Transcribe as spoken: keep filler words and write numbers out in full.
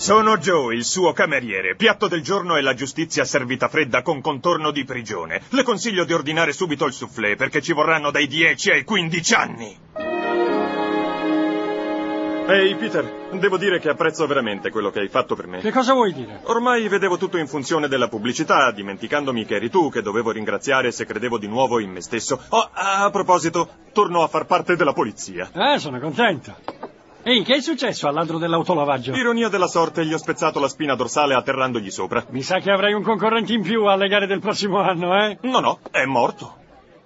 Sono Joe, il suo cameriere. Piatto del giorno è la giustizia servita fredda con contorno di prigione. Le consiglio di ordinare subito il soufflé, perché ci vorranno dai dieci ai quindici anni. Ehi, hey, Peter, devo dire che apprezzo veramente quello che hai fatto per me. Che cosa vuoi dire? Ormai vedevo tutto in funzione della pubblicità, dimenticandomi che eri tu che dovevo ringraziare se credevo di nuovo in me stesso. Oh, a proposito, torno a far parte della polizia. Ah, sono contento. Ehi, che è successo al ladro dell'autolavaggio? Ironia della sorte, gli ho spezzato la spina dorsale atterrandogli sopra. Mi sa che avrai un concorrente in più alle gare del prossimo anno, eh? No, no, è morto.